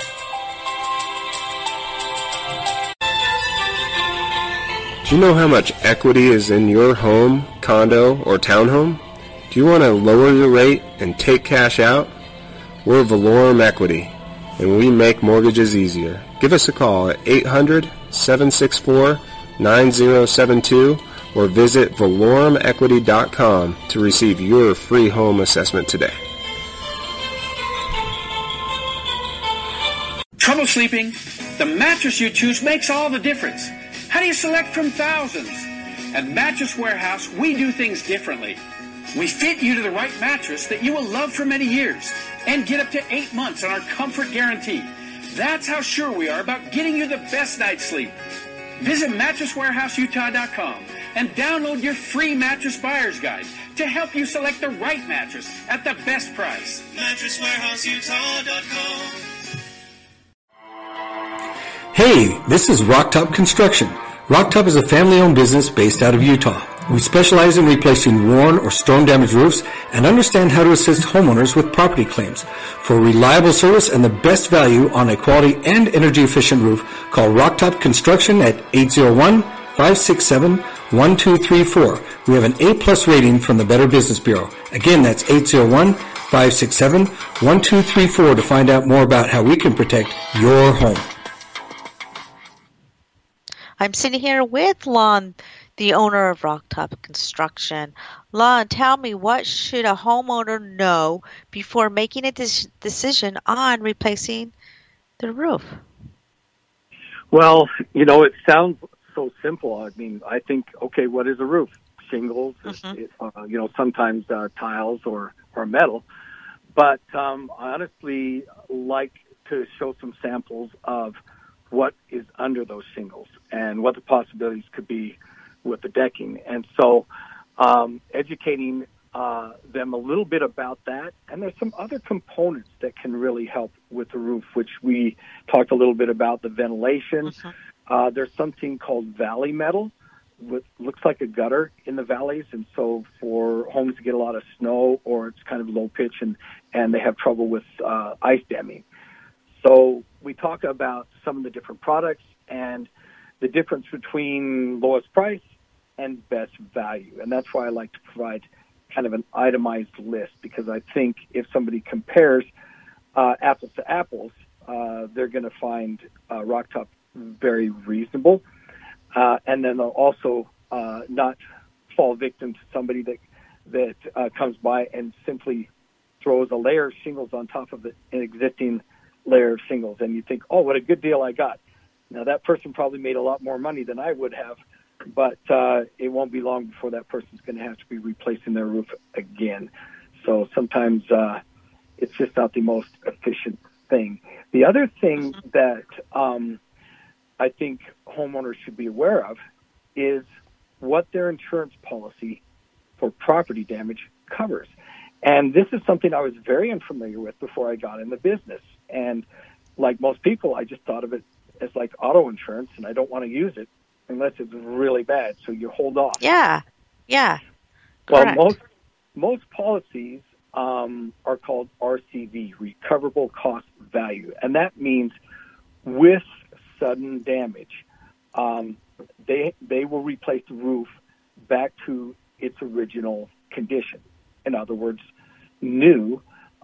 Do you know how much equity is in your home, condo, or townhome? Do you want to lower your rate and take cash out? We're Valorum Equity, and we make mortgages easier. Give us a call at 800-764-9072 or visit valorumequity.com to receive your free home assessment today. Trouble sleeping? The mattress you choose makes all the difference. How do you select from thousands? At Mattress Warehouse, we do things differently. We fit you to the right mattress that you will love for many years and get up to 8 months on our comfort guarantee. That's how sure we are about getting you the best night's sleep. Visit MattressWarehouseUtah.com and download your free mattress buyer's guide to help you select the right mattress at the best price. MattressWarehouseUtah.com. Hey, this is Rocktop Construction. Rocktop is a family-owned business based out of Utah. We specialize in replacing worn or storm-damaged roofs and understand how to assist homeowners with property claims. For reliable service and the best value on a quality and energy-efficient roof, call Rocktop Construction at 801-567-1234. We have an A-plus rating from the Better Business Bureau. Again, that's 801-567-1234 to find out more about how we can protect your home. I'm sitting here with Lon, the owner of Rocktop Construction. Lon, tell me, what should a homeowner know before making a decision on replacing the roof? Well, it sounds so simple. I mean, I think, okay, what is a roof? Shingles, sometimes tiles or metal. But I honestly like to show some samples of what is under those shingles and what the possibilities could be with the decking. And so educating them a little bit about that. And there's some other components that can really help with the roof, which we talked a little bit about, the ventilation. There's something called valley metal, which looks like a gutter in the valleys. And so for homes that get a lot of snow or it's kind of low pitch and they have trouble with ice damming. So we talk about some of the different products and the difference between lowest price and best value. And that's why I like to provide kind of an itemized list, because I think if somebody compares apples to apples, they're going to find Rocktop very reasonable. and then they'll also not fall victim to somebody that comes by and simply throws a layer of shingles on top of an existing layer of shingles. And you think, oh, what a good deal I got. Now, that person probably made a lot more money than I would have, but it won't be long before that person's going to have to be replacing their roof again. So sometimes it's just not the most efficient thing. The other thing that I think homeowners should be aware of is what their insurance policy for property damage covers. And this is something I was very unfamiliar with before I got in the business. And like most people, I just thought of it as like auto insurance, and I don't want to use it unless it's really bad. So you hold off. Yeah. Well, most policies are called RCV, recoverable cost value, and that means with sudden damage, they will replace the roof back to its original condition. In other words, new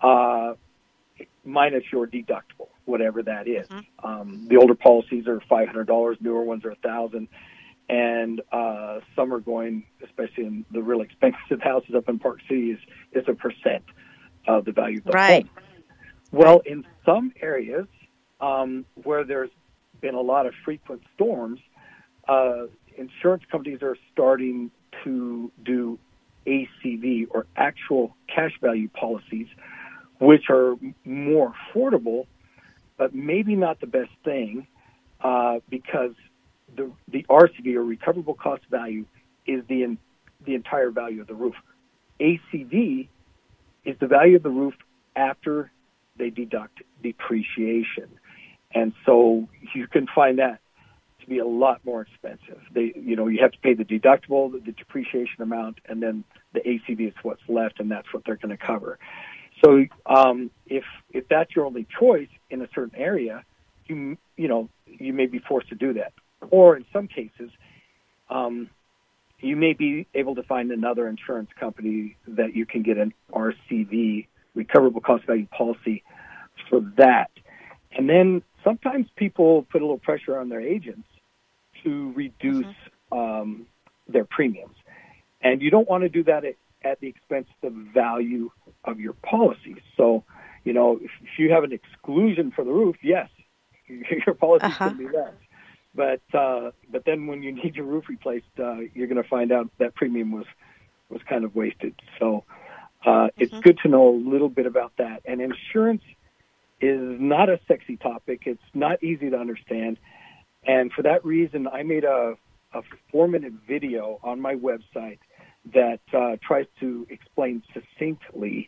minus your deductible, whatever that is. The older policies are $500, newer ones are $1,000, and some are going, especially in the really expensive houses up in Park City, is a percent of the value of the home. Well, in some areas where there's been a lot of frequent storms, insurance companies are starting to do ACV, or actual cash value policies, which are more affordable, but maybe not the best thing, because the RCV, or recoverable cost value, is the entire value of the roof. ACV is the value of the roof after they deduct depreciation, and so you can find that to be a lot more expensive. You have to pay the deductible, the depreciation amount, and then the ACV is what's left, and that's what they're going to cover. So if that's your only choice in a certain area, you may be forced to do that. Or in some cases, you may be able to find another insurance company that you can get an RCV, recoverable cost value policy, for that. And then sometimes people put a little pressure on their agents to reduce their premiums. And you don't want to do that at the expense of the value of your policy. So, if you have an exclusion for the roof, yes, your policy is going to be less. But then when you need your roof replaced, you're going to find out that premium was kind of wasted. So it's good to know a little bit about that. And insurance is not a sexy topic. It's not easy to understand. And for that reason, I made a 4-minute video on my website that tries to explain succinctly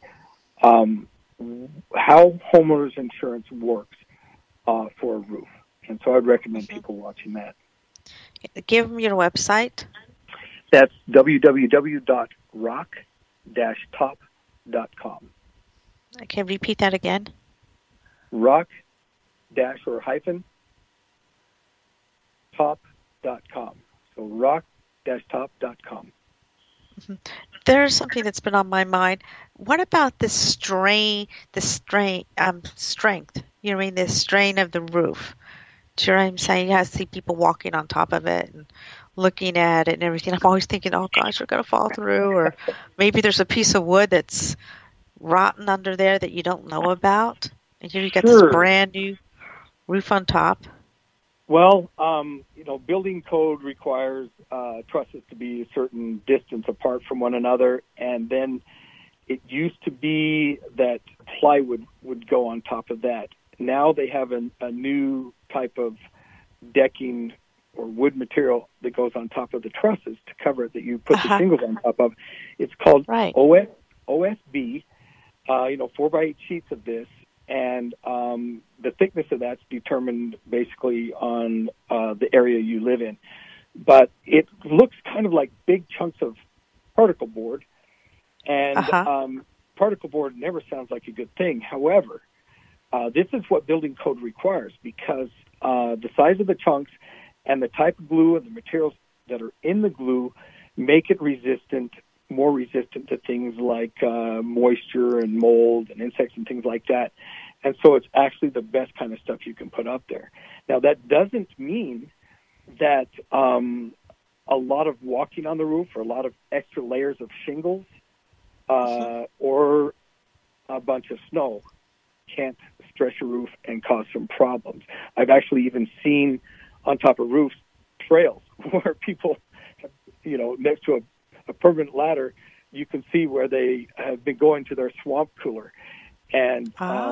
how homeowners insurance works for a roof. And so I'd recommend people watching that. Give them your website. That's www.rock-top.com. Okay, repeat that again. rock-top.com. So rock-top.com. There's something that's been on my mind. What about the strength? The strain of the roof. Do you know what I'm saying? I see people walking on top of it and looking at it and everything. I'm always thinking, oh gosh, we're going to fall through. Or maybe there's a piece of wood that's rotten under there that you don't know about. And here you got this brand new roof on top. Well, building code requires trusses to be a certain distance apart from one another, and then it used to be that plywood would go on top of that. Now they have a new type of decking or wood material that goes on top of the trusses to cover it, that you put the shingles on top of. It's called OSB, 4x8 sheets of this. And the thickness of that's determined basically on the area you live in. But it looks kind of like big chunks of particle board. And particle board never sounds like a good thing. However, this is what building code requires, because the size of the chunks and the type of glue and the materials that are in the glue make it more resistant to things like moisture and mold and insects and things like that. And so it's actually the best kind of stuff you can put up there. Now, that doesn't mean that a lot of walking on the roof or a lot of extra layers of shingles or a bunch of snow can't stress your roof and cause some problems. I've actually even seen on top of roofs trails where people, next to a permanent ladder, you can see where they have been going to their swamp cooler, and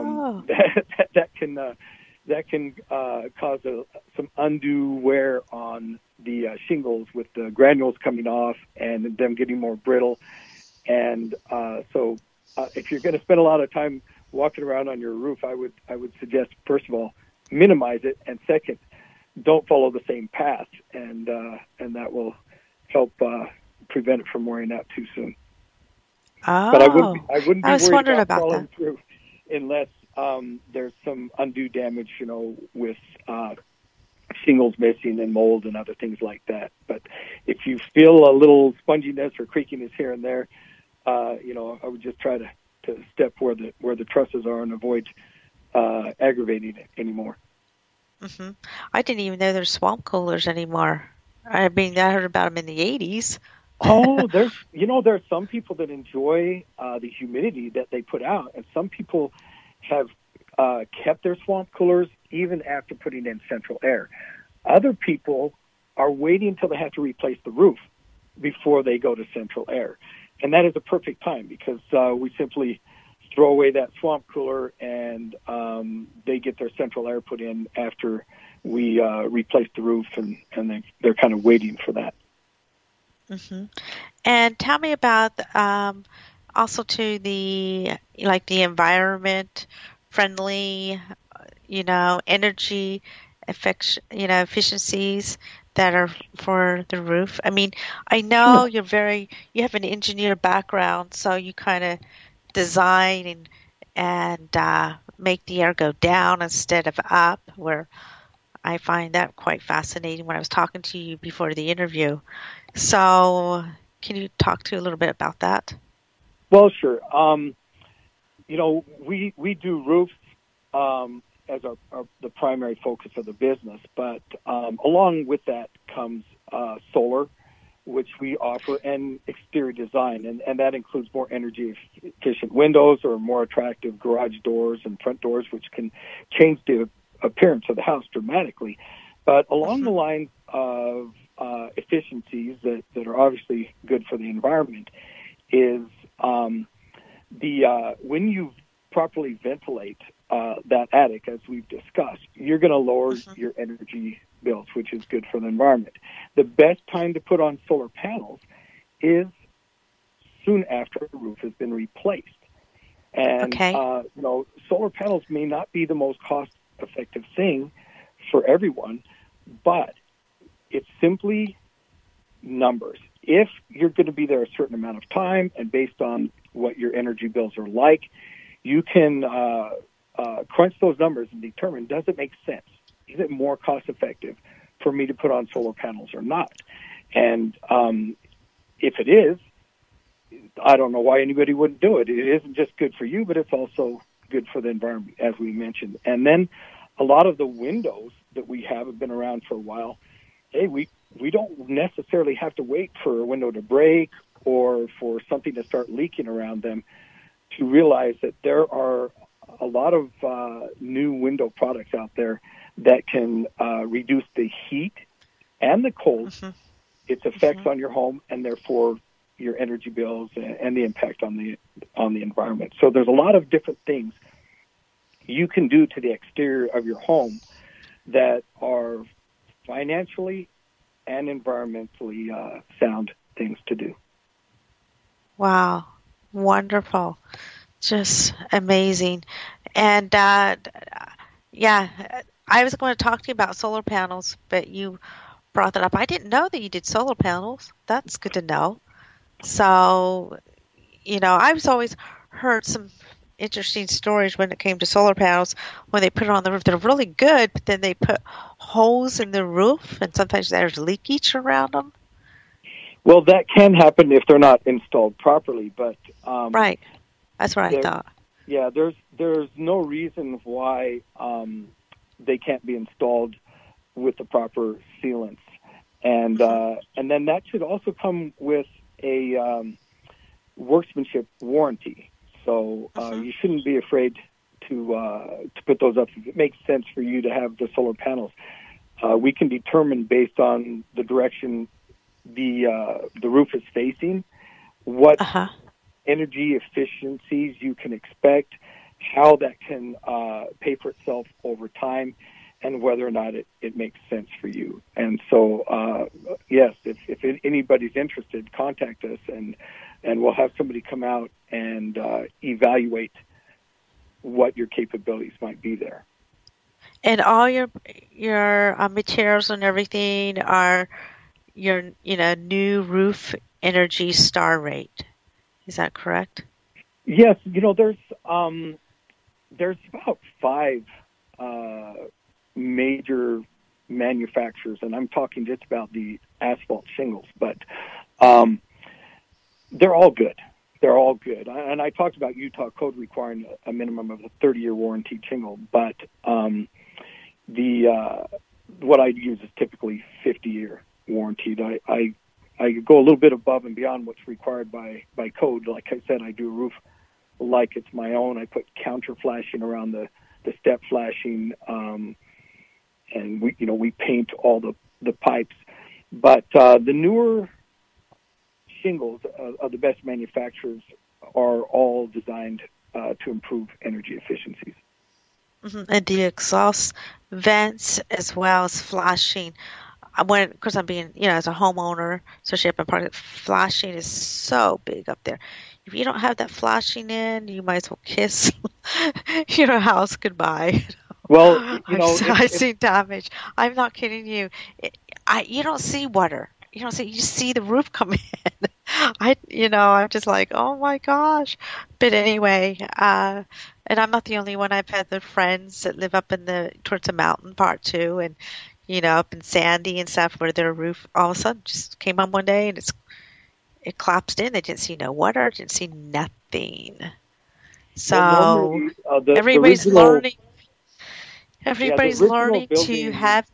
that can cause some undue wear on the shingles with the granules coming off and them getting more brittle. And so if you're going to spend a lot of time walking around on your roof, I would suggest, first of all, minimize it, and second, don't follow the same path, and that will help prevent it from wearing out too soon. Oh, but I wouldn't be worried about following that. through unless there's some undue damage, with shingles missing and mold and other things like that. But if you feel a little sponginess or creakiness here and there, I would just try to step where the trusses are and avoid aggravating it anymore. Mm-hmm. I didn't even know there's swamp coolers anymore. I mean, I heard about them in the 80s. Oh, there's some people that enjoy the humidity that they put out, and some people have kept their swamp coolers even after putting in central air. Other people are waiting until they have to replace the roof before they go to central air. And that is a perfect time because we simply throw away that swamp cooler and they get their central air put in after we replace the roof, and they're kind of waiting for that. Mm-hmm. And tell me about also to the environment friendly, energy efficiencies that are for the roof. I mean, I know you have an engineer background, so you kind of design and make the air go down instead of up, where I find that quite fascinating when I was talking to you before the interview. So can you talk to a little bit about that? Well, sure. We do roofs as the primary focus of the business, but along with that comes solar, which we offer, and exterior design, and that includes more energy efficient windows or more attractive garage doors and front doors, which can change the appearance of the house dramatically. But along the lines of efficiencies that are obviously good for the environment is when you properly ventilate that attic, as we've discussed, you're going to lower your energy bills, which is good for the environment. The best time to put on solar panels is soon after the roof has been replaced. And, solar panels may not be the most cost-effective thing for everyone, but it's simply numbers. If you're going to be there a certain amount of time, and based on what your energy bills are like, you can crunch those numbers and determine, does it make sense? Is it more cost-effective for me to put on solar panels or not? And if it is, I don't know why anybody wouldn't do it. It isn't just good for you, but it's also good for the environment, as we mentioned. And then a lot of the windows that we have been around for a while. Hey, we don't necessarily have to wait for a window to break or for something to start leaking around them to realize that there are a lot of new window products out there that can reduce the heat and the cold, its effects on your home, and therefore your energy bills and the impact on the environment. So there's a lot of different things you can do to the exterior of your home that are financially and environmentally sound things to do. Wow. Wonderful. Just amazing. And I was going to talk to you about solar panels, but you brought that up. I didn't know that you did solar panels. That's good to know. So, I've always heard some interesting stories when it came to solar panels. When they put it on the roof, they're really good, but then they put holes in the roof, and sometimes there's leakage around them. Well, that can happen if they're not installed properly, but right. That's what I thought. Yeah, there's no reason why they can't be installed with the proper sealants and then that should also come with a workmanship warranty. So you shouldn't be afraid to put those up if it makes sense for you to have the solar panels. We can determine based on the direction the roof is facing what energy efficiencies you can expect, how that can pay for itself over time, and whether or not it makes sense for you. And so, yes, if anybody's interested, contact us, and we'll have somebody come out and evaluate what your capabilities might be there. And all your materials and everything are your new roof energy star rate. Is that correct? Yes. There's about 5 major manufacturers, and I'm talking just about the asphalt shingles, but they're all good. They're all good. And I talked about Utah code requiring a minimum of a 30-year warranty shingle, but what I use is typically 50-year warranted. I go a little bit above and beyond what's required by code. Like I said, I do a roof like it's my own. I put counter flashing around the step flashing, and we paint all the pipes. But the newer shingles of the best manufacturers are all designed to improve energy efficiencies. And the exhaust vents as well as flashing. Because I'm being, as a homeowner, especially up in Park, flashing is so big up there. If you don't have that flashing in, you might as well kiss your house goodbye. Well, I see damage. I'm not kidding you. You don't see water. You see the roof come in. I'm just like, oh my gosh. But anyway, and I'm not the only one. I've had the friends that live up towards the mountain part too, and up in Sandy and stuff, where their roof all of a sudden just came on one day and it collapsed in. They didn't see no water, didn't see nothing. So everybody's learning. Everybody's learning to have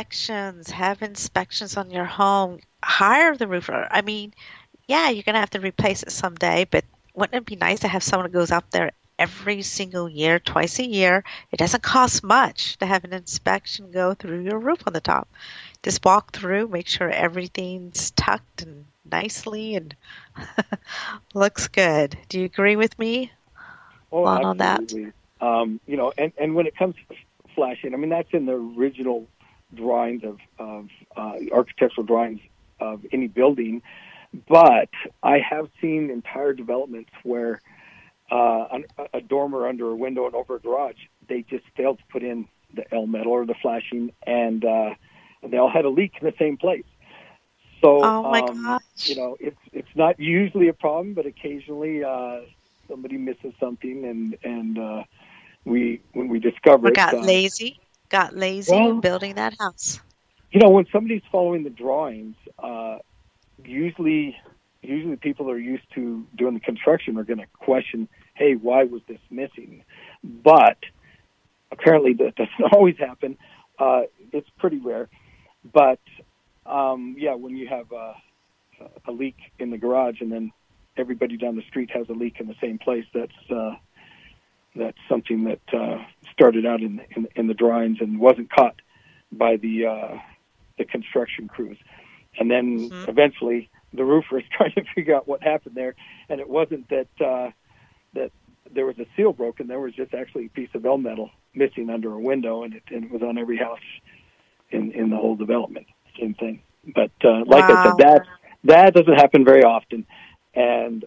inspections on your home. Hire the roofer. I mean, yeah, you're going to have to replace it someday, but wouldn't it be nice to have someone who goes up there every single year, twice a year? It doesn't cost much to have an inspection go through your roof on the top. Just walk through, make sure everything's tucked and nicely and looks good. Do you agree with me on that? And when it comes to flashing, I mean, that's in the original drawings of architectural drawings of any building. But I have seen entire developments where a dormer under a window and over a garage, they just failed to put in the L metal or the flashing, and they all had a leak in the same place. So, oh my gosh. It's not usually a problem, but occasionally somebody misses something, and when we discover it, got lazy in building that house. When somebody's following the drawings, usually people that are used to doing the construction are going to question, hey, why was this missing? But apparently that doesn't always happen. It's pretty rare. But, when you have a leak in the garage and then everybody down the street has a leak in the same place, that's something that started out in the drawings and wasn't caught by the construction crews. And then eventually the roofer is trying to figure out what happened there, and it wasn't that there was a seal broken. There was just actually a piece of L metal missing under a window, and it was on every house in the whole development. Same thing. But like I said, that doesn't happen very often, and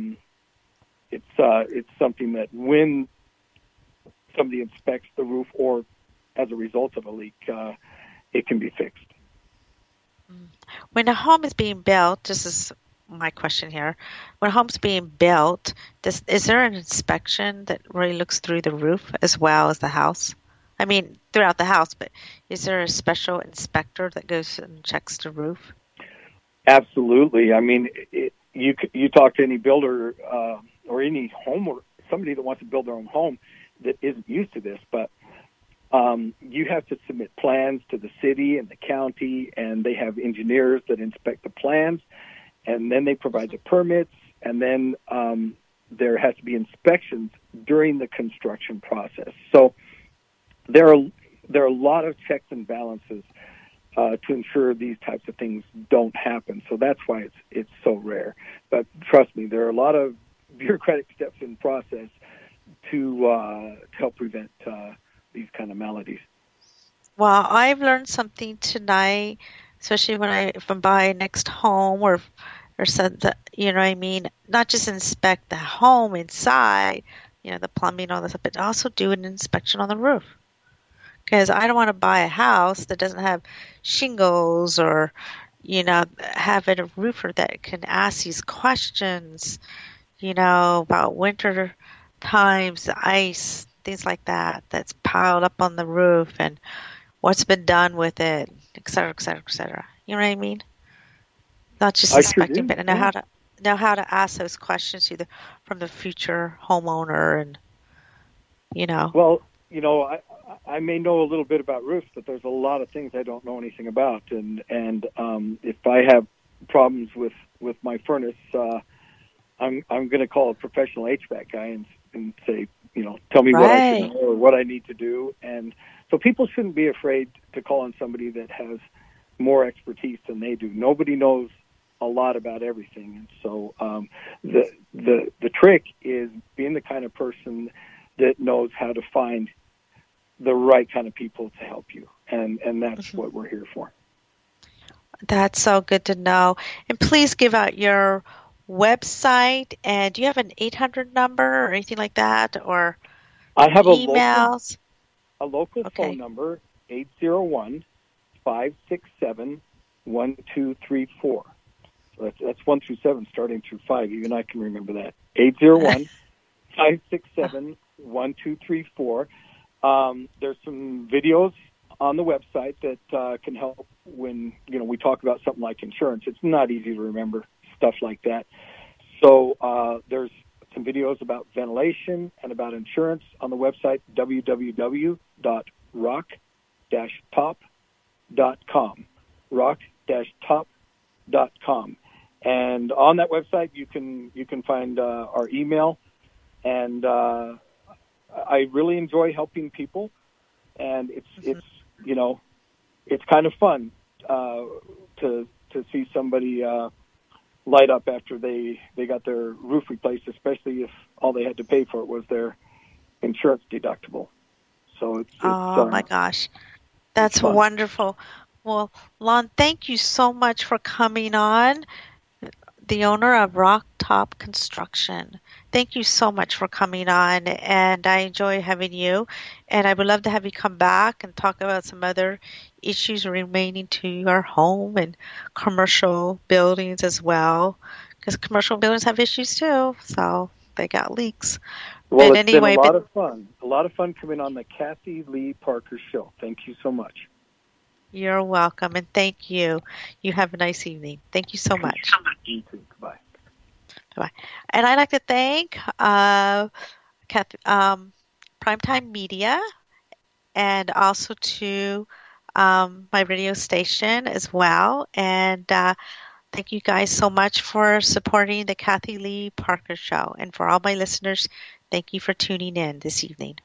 it's something that when somebody inspects the roof or as a result of a leak, it can be fixed. When a home is being built, this is my question here. When a home's being built, is there an inspection that really looks through the roof as well as the house? I mean, throughout the house, but is there a special inspector that goes and checks the roof? Absolutely. I mean, you talk to any builder or any home or somebody that wants to build their own home that isn't used to this, but you have to submit plans to the city and the county, and they have engineers that inspect the plans, and then they provide the permits, and then there has to be inspections during the construction process. So there are a lot of checks and balances to ensure these types of things don't happen. So that's why it's so rare. But trust me, there are a lot of bureaucratic steps in process to help prevent these kind of maladies. Well, I've learned something tonight, especially if I'm buying next home or something, you know what I mean? Not just inspect the home inside, the plumbing, all this stuff, but also do an inspection on the roof. Because I don't want to buy a house that doesn't have shingles or, have a roofer that can ask these questions, about winter times, the ice, things like that, that's piled up on the roof and what's been done with it, et cetera, et cetera, et cetera. You know what I mean? Not just inspecting, but know how to ask those questions from the future homeowner and, Well, I may know a little bit about roofs, but there's a lot of things I don't know anything about. And if I have problems with my furnace, I'm going to call a professional HVAC guy and say, tell me what I should know or what I need to do. And so people shouldn't be afraid to call on somebody that has more expertise than they do. Nobody knows a lot about everything. And so the trick is being the kind of person that knows how to find the right kind of people to help you. And that's what we're here for. That's so good to know. And please give out your website. And do you have an 800 number or anything like that? Or I have emails? A local phone number, 801-567-1234. So that's 1 through 7, starting through 5. Even I can remember that. 801-567-1234. There's some videos on the website that can help when we talk about something like insurance. It's not easy to remember stuff like that. So there's some videos about ventilation and about insurance on the website, www.rock-top.com. rock-top.com. And on that website, you can find our email. And I really enjoy helping people, and it's kind of fun to see somebody light up after they got their roof replaced, especially if all they had to pay for it was their insurance deductible. So it's my gosh, that's wonderful. Well, Lon, thank you so much for coming on. The owner of Rock Top Construction. Thank you so much for coming on, and I enjoy having you. And I would love to have you come back and talk about some other issues remaining to your home and commercial buildings as well, because commercial buildings have issues too. So they got leaks. Well, it's been a lot of fun. A lot of fun coming on the Kathy Lee Parker Show. Thank you so much. You're welcome, and thank you. You have a nice evening. Thank you so much. You too. Goodbye. Bye. And I'd like to thank Primetime Media and also to my radio station as well. And thank you guys so much for supporting the Kathy Lee Parker Show. And for all my listeners, thank you for tuning in this evening.